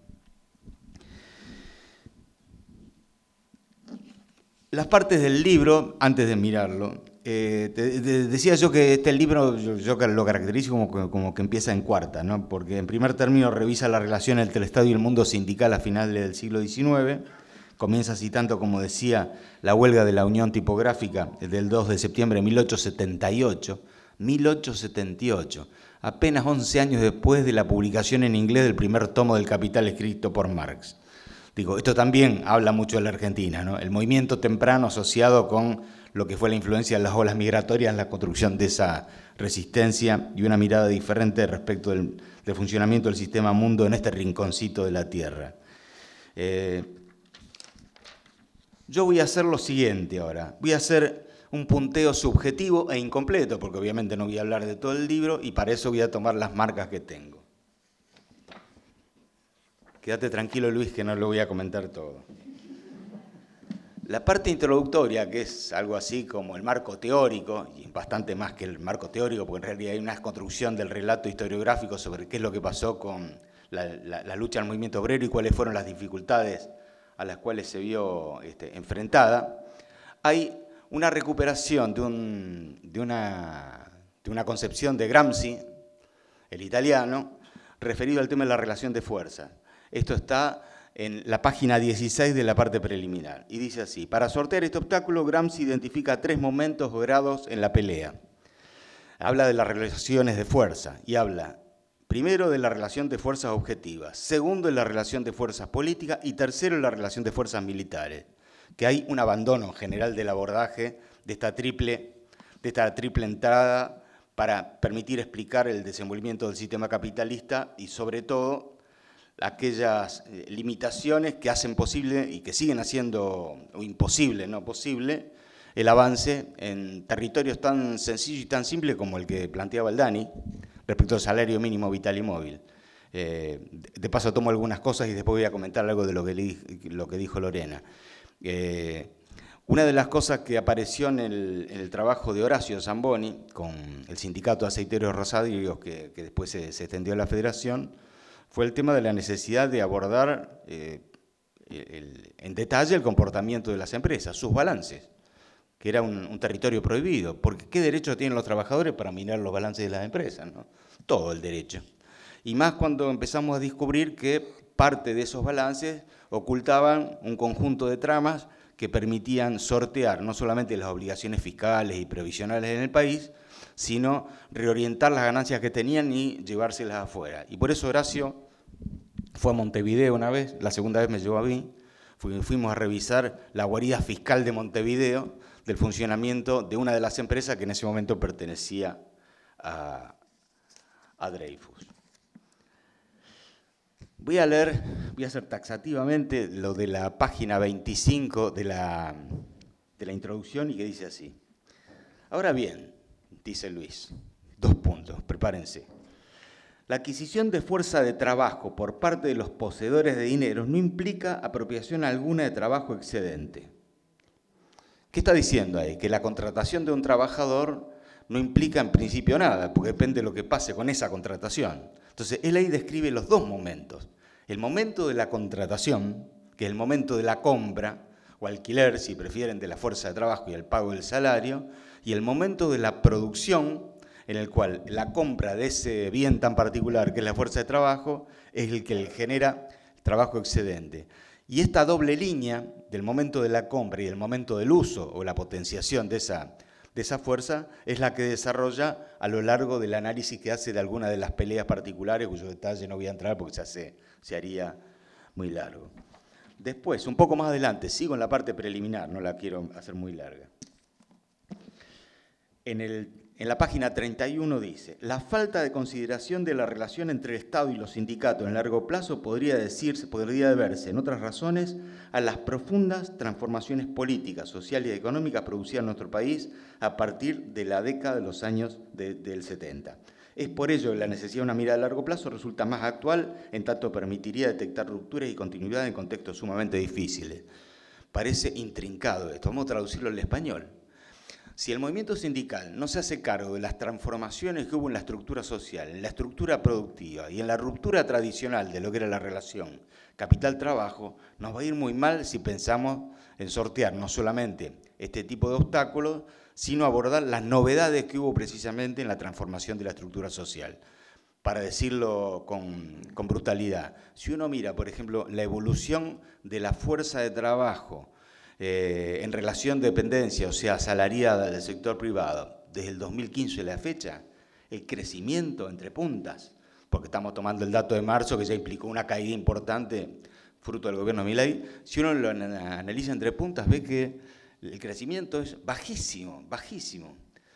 Las partes del libro, antes de mirarlo, eh, te, te decía yo que este libro yo, yo lo caracterizo como que, como que empieza en cuarta, ¿no? Porque en primer término revisa la relación entre el Estado y el mundo sindical a finales del siglo diecinueve, comienza citando, como decía, la huelga de la Unión Tipográfica del dos de septiembre de mil ochocientos setenta y ocho, mil ochocientos setenta y ocho, apenas once años después de la publicación en inglés del primer tomo del Capital escrito por Marx. Digo, esto también habla mucho de la Argentina, ¿no? El movimiento temprano asociado con lo que fue la influencia de las olas migratorias en la construcción de esa resistencia y una mirada diferente respecto del, del funcionamiento del sistema mundo en este rinconcito de la Tierra. Eh, yo voy a hacer lo siguiente ahora. Voy a hacer un punteo subjetivo e incompleto, porque obviamente no voy a hablar de todo el libro y para eso voy a tomar las marcas que tengo. Quédate tranquilo, Luis, que no lo voy a comentar todo. La parte introductoria, que es algo así como el marco teórico, y bastante más que el marco teórico, porque en realidad hay una construcción del relato historiográfico sobre qué es lo que pasó con la, la, la lucha del movimiento obrero y cuáles fueron las dificultades a las cuales se vio este, enfrentada. Hay una recuperación de, un, de, una, de una concepción de Gramsci, el italiano, referido al tema de la relación de fuerza. Esto está en la página dieciséis de la parte preliminar. Y dice así: para sortear este obstáculo, Gramsci identifica tres momentos o grados en la pelea. Habla de las relaciones de fuerza y habla, primero, de la relación de fuerzas objetivas, segundo, de la relación de fuerzas políticas y tercero, de la relación de fuerzas militares. Que hay un abandono en general del abordaje de esta triple, de esta triple entrada para permitir explicar el desenvolvimiento del sistema capitalista y, sobre todo, aquellas limitaciones que hacen posible y que siguen haciendo o imposible, no posible, el avance en territorios tan sencillos y tan simples como el que planteaba el Dani respecto al salario mínimo vital y móvil. Eh, de paso tomo algunas cosas y después voy a comentar algo de lo que, le, lo que dijo Lorena. Eh, una de las cosas que apareció en el, en el trabajo de Horacio Zamboni con el sindicato de aceiteros Rosarios, que, que después se, se extendió a la federación, fue el tema de la necesidad de abordar eh, el, en detalle el comportamiento de las empresas, sus balances, que era un, un territorio prohibido, porque ¿qué derecho tienen los trabajadores para mirar los balances de las empresas, ¿no? Todo el derecho. Y más cuando empezamos a descubrir que parte de esos balances ocultaban un conjunto de tramas que permitían sortear no solamente las obligaciones fiscales y previsionales en el país, sino reorientar las ganancias que tenían y llevárselas afuera. Y por eso Horacio fue a Montevideo una vez, la segunda vez me llevó a mí, fuimos a revisar la guarida fiscal de Montevideo del funcionamiento de una de las empresas que en ese momento pertenecía a, a Dreyfus. Voy a leer, voy a hacer taxativamente lo de la página veinticinco de la, de la introducción y que dice así. Ahora bien, dice Luis, dos puntos, prepárense. La adquisición de fuerza de trabajo por parte de los poseedores de dinero no implica apropiación alguna de trabajo excedente. ¿Qué está diciendo ahí? Que la contratación de un trabajador no implica en principio nada, porque depende de lo que pase con esa contratación. Entonces, él ahí describe los dos momentos. El momento de la contratación, que es el momento de la compra, o alquiler, si prefieren, de la fuerza de trabajo y el pago del salario, y el momento de la producción, en el cual la compra de ese bien tan particular que es la fuerza de trabajo es el que genera trabajo excedente. Y esta doble línea del momento de la compra y el momento del uso o la potenciación de esa, de esa fuerza es la que desarrolla a lo largo del análisis que hace de alguna de las peleas particulares, cuyo detalle no voy a entrar porque se, hace, se haría muy largo. Después, un poco más adelante, sigo en la parte preliminar, no la quiero hacer muy larga. En, el, en la página treinta y uno dice, la falta de consideración de la relación entre el Estado y los sindicatos en largo plazo podría decirse, podría deberse, en otras razones, a las profundas transformaciones políticas, sociales y económicas producidas en nuestro país a partir de la década de los años de, del setenta. Es por ello que la necesidad de una mirada a largo plazo resulta más actual, en tanto permitiría detectar rupturas y continuidad en contextos sumamente difíciles. Parece intrincado esto, vamos a traducirlo al español. Si el movimiento sindical no se hace cargo de las transformaciones que hubo en la estructura social, en la estructura productiva y en la ruptura tradicional de lo que era la relación capital-trabajo, nos va a ir muy mal si pensamos en sortear no solamente este tipo de obstáculos, sino abordar las novedades que hubo precisamente en la transformación de la estructura social. Para decirlo con, con brutalidad, si uno mira, por ejemplo, la evolución de la fuerza de trabajo Eh, en relación de dependencia, o sea, asalariada del sector privado, desde el dos mil quince a la fecha, el crecimiento entre puntas, porque estamos tomando el dato de marzo que ya implicó una caída importante fruto del gobierno de Milei, si uno lo analiza entre puntas ve que el crecimiento es bajísimo, bajísimo.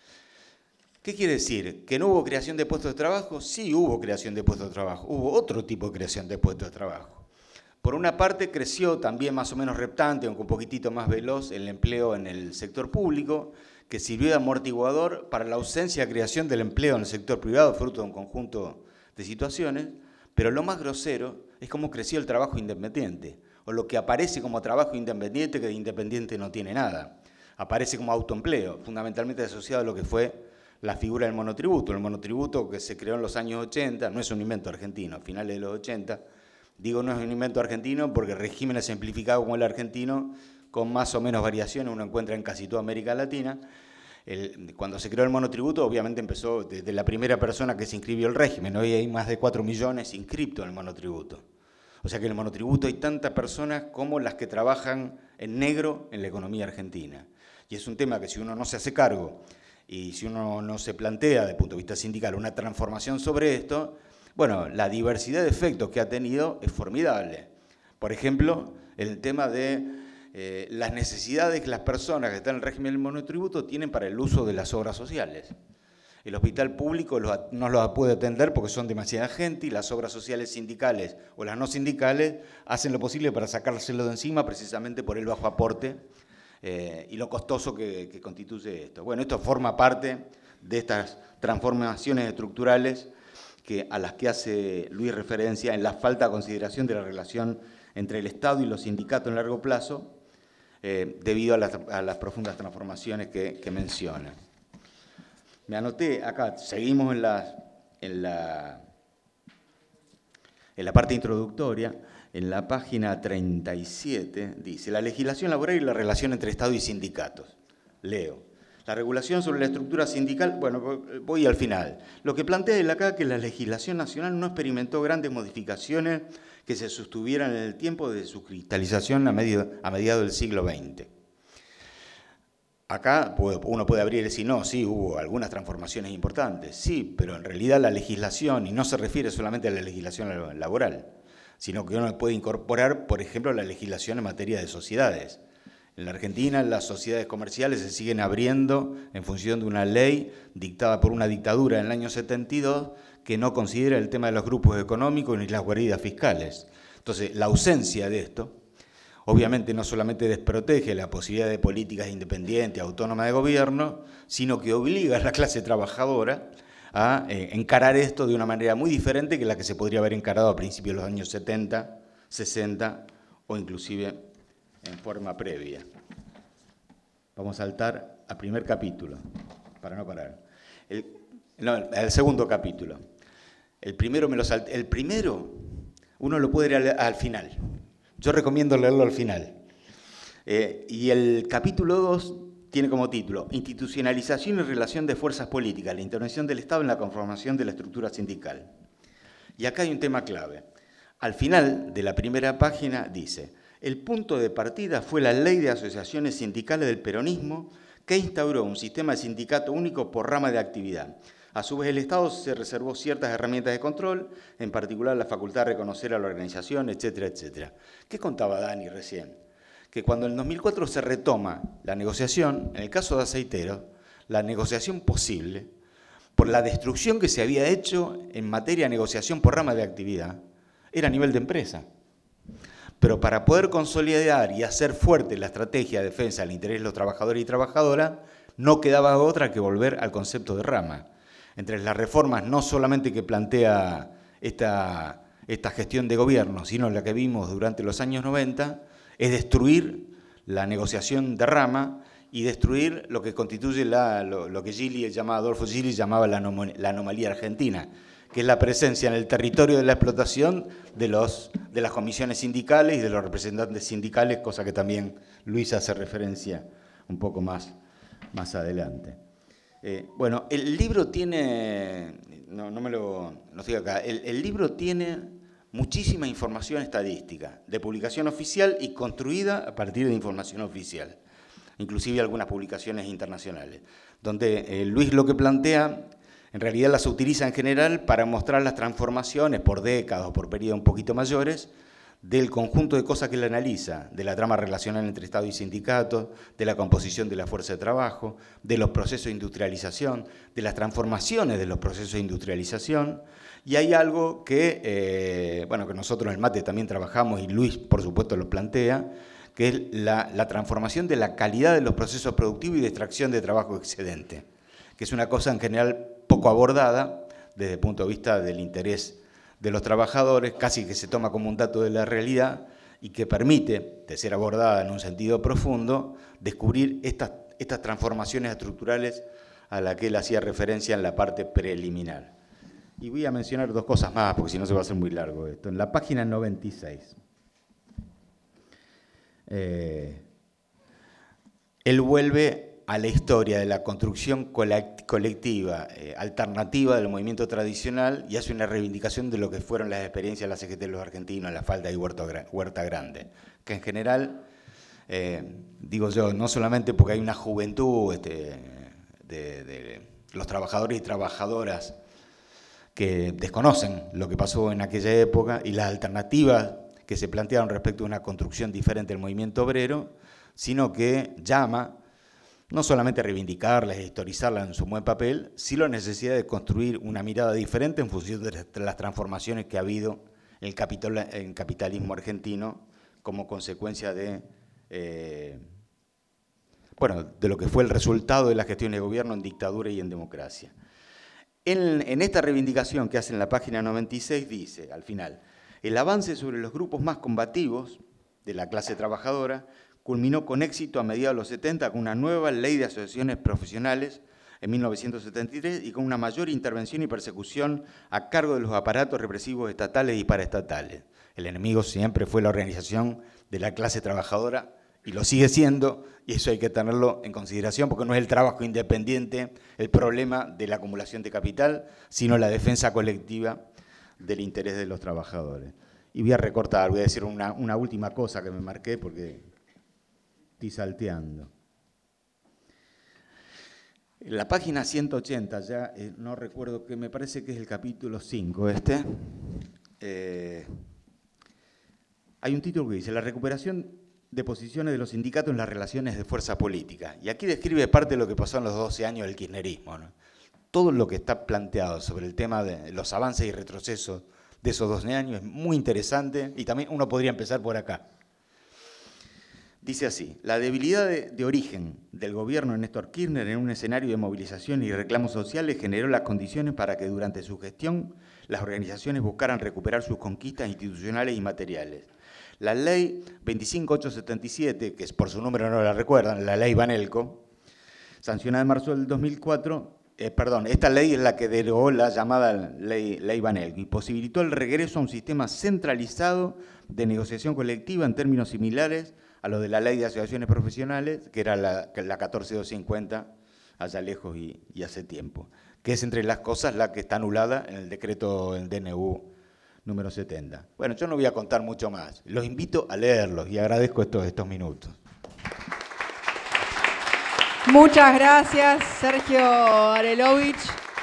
¿Qué quiere decir? ¿Que no hubo creación de puestos de trabajo? Sí hubo creación de puestos de trabajo, hubo otro tipo de creación de puestos de trabajo. Por una parte creció también más o menos reptante, aunque un poquitito más veloz, el empleo en el sector público, que sirvió de amortiguador para la ausencia de creación del empleo en el sector privado, fruto de un conjunto de situaciones, pero lo más grosero es cómo creció el trabajo independiente, o lo que aparece como trabajo independiente, que de independiente no tiene nada. Aparece como autoempleo, fundamentalmente asociado a lo que fue la figura del monotributo. El monotributo que se creó en los años ochenta, no es un invento argentino, a finales de los ochenta, digo, no es un invento argentino porque regímenes simplificados como el argentino, con más o menos variaciones, uno encuentra en casi toda América Latina. El, cuando se creó el monotributo, obviamente empezó desde la primera persona que se inscribió el régimen. Hoy hay más de cuatro millones inscriptos en el monotributo. O sea que en el monotributo hay tantas personas como las que trabajan en negro en la economía argentina. Y es un tema que si uno no se hace cargo y si uno no se plantea desde el punto de vista sindical una transformación sobre esto, bueno, la diversidad de efectos que ha tenido es formidable. Por ejemplo, el tema de eh, las necesidades que las personas que están en el régimen del monotributo tienen para el uso de las obras sociales. El hospital público lo, no los puede atender porque son demasiada gente y las obras sociales sindicales o las no sindicales hacen lo posible para sacárselo de encima precisamente por el bajo aporte eh, y lo costoso que, que constituye esto. Bueno, esto forma parte de estas transformaciones estructurales que, a las que hace Luis referencia en la falta de consideración de la relación entre el Estado y los sindicatos en largo plazo, eh, debido a las, a las profundas transformaciones que, que menciona. Me anoté acá, seguimos en la, en, la, en la parte introductoria, en la página treinta y siete, dice, la legislación laboral y la relación entre Estado y sindicatos. Leo. La regulación sobre la estructura sindical, bueno, voy al final. Lo que plantea él acá es que la legislación nacional no experimentó grandes modificaciones que se sostuvieran en el tiempo de su cristalización a, medio, a mediados del siglo veinte. Acá uno puede abrir y decir, no, sí, hubo algunas transformaciones importantes, sí, pero en realidad la legislación, y no se refiere solamente a la legislación laboral, sino que uno puede incorporar, por ejemplo, la legislación en materia de sociedades. En la Argentina las sociedades comerciales se siguen abriendo en función de una ley dictada por una dictadura en el año setenta y dos que no considera el tema de los grupos económicos ni las guaridas fiscales. Entonces, la ausencia de esto, obviamente no solamente desprotege la posibilidad de políticas independientes, autónomas de gobierno, sino que obliga a la clase trabajadora a eh, encarar esto de una manera muy diferente que la que se podría haber encarado a principios de los años setenta, sesenta o inclusive en forma previa. Vamos a saltar al primer capítulo, para no parar. El, no, el segundo capítulo. El primero me lo salté. El primero, uno lo puede leer al, al final. Yo recomiendo leerlo al final. Eh, y el capítulo dos tiene como título Institucionalización y relación de fuerzas políticas, la intervención del Estado en la conformación de la estructura sindical. Y acá hay un tema clave. Al final de la primera página dice, el punto de partida fue la Ley de Asociaciones Sindicales del Peronismo, que instauró un sistema de sindicato único por rama de actividad. A su vez, el Estado se reservó ciertas herramientas de control, en particular la facultad de reconocer a la organización, etcétera, etcétera. ¿Qué contaba Dani recién? Que cuando en el dos mil cuatro se retoma la negociación, en el caso de Aceiteros, la negociación posible, por la destrucción que se había hecho en materia de negociación por rama de actividad, era a nivel de empresa. Pero para poder consolidar y hacer fuerte la estrategia de defensa del interés de los trabajadores y trabajadoras, no quedaba otra que volver al concepto de rama. Entre las reformas no solamente que plantea esta, esta gestión de gobierno, sino la que vimos durante los años noventa, es destruir la negociación de rama y destruir lo que constituye la, lo, lo que Gili llamaba, Adolfo Gili llamaba la, anom la anomalía argentina, que es la presencia en el territorio de la explotación de, los, de las comisiones sindicales y de los representantes sindicales, cosa que también Luis hace referencia un poco más, más adelante. Eh, bueno, el libro tiene, no, no me lo, no estoy acá, el, el libro tiene muchísima información estadística, de publicación oficial y construida a partir de información oficial, inclusive algunas publicaciones internacionales, donde eh, Luis lo que plantea, en realidad las utiliza en general para mostrar las transformaciones por décadas o por periodos un poquito mayores del conjunto de cosas que él analiza, de la trama relacional entre Estado y sindicatos, de la composición de la fuerza de trabajo, de los procesos de industrialización, de las transformaciones de los procesos de industrialización. Y hay algo que, eh, bueno, que nosotros en el MATE también trabajamos y Luis, por supuesto, lo plantea, que es la, la transformación de la calidad de los procesos productivos y de extracción de trabajo excedente, que es una cosa en general poco abordada desde el punto de vista del interés de los trabajadores, casi que se toma como un dato de la realidad y que permite, de ser abordada en un sentido profundo, descubrir estas, estas transformaciones estructurales a las que él hacía referencia en la parte preliminar. Y voy a mencionar dos cosas más, porque si no se va a hacer muy largo esto. En la página noventa y seis, eh, él vuelve a la historia de la construcción colectiva eh, alternativa del movimiento tradicional y hace una reivindicación de lo que fueron las experiencias de la C G T de los argentinos, La Falda y Huerta, Huerta Grande, que en general, eh, digo yo, no solamente porque hay una juventud este, de, de los trabajadores y trabajadoras que desconocen lo que pasó en aquella época y las alternativas que se plantearon respecto a una construcción diferente del movimiento obrero, sino que llama no solamente a reivindicarlas e historizarlas en su buen papel, sino la necesidad de construir una mirada diferente en función de las transformaciones que ha habido en el, capital, en el capitalismo argentino como consecuencia de, eh, bueno, de lo que fue el resultado de la gestión de gobierno en dictadura y en democracia. En, en esta reivindicación que hace en la página noventa y seis dice, al final, el avance sobre los grupos más combativos de la clase trabajadora culminó con éxito a mediados de los setenta con una nueva ley de asociaciones profesionales en mil novecientos setenta y tres y con una mayor intervención y persecución a cargo de los aparatos represivos estatales y paraestatales. El enemigo siempre fue la organización de la clase trabajadora y lo sigue siendo, y eso hay que tenerlo en consideración porque no es el trabajo independiente el problema de la acumulación de capital, sino la defensa colectiva del interés de los trabajadores. Y voy a recortar, voy a decir una, una última cosa que me marqué porque estoy salteando. En la página ciento ochenta, ya eh, no recuerdo, que me parece que es el capítulo cinco este, eh, hay un título que dice la recuperación de posiciones de los sindicatos en las relaciones de fuerza política. Y aquí describe parte de lo que pasó en los doce años del kirchnerismo, ¿no? Todo lo que está planteado sobre el tema de los avances y retrocesos de esos doce años es muy interesante y también uno podría empezar por acá. Dice así, la debilidad de, de origen del gobierno de Néstor Kirchner en un escenario de movilización y reclamos sociales generó las condiciones para que durante su gestión las organizaciones buscaran recuperar sus conquistas institucionales y materiales. La ley veinticinco mil ochocientos setenta y siete, que por su número no la recuerdan, la ley Banelco, sancionada en marzo del dos mil cuatro, eh, perdón, esta ley es la que derogó la llamada ley, ley Vanelli y posibilitó el regreso a un sistema centralizado de negociación colectiva en términos similares a los de la ley de asociaciones profesionales, que era la, la catorce mil doscientos cincuenta, allá lejos y, y hace tiempo, que es entre las cosas la que está anulada en el decreto en D N U número setenta. Bueno, yo no voy a contar mucho más. Los invito a leerlos y agradezco estos, estos minutos. Muchas gracias, Sergio Arelovich.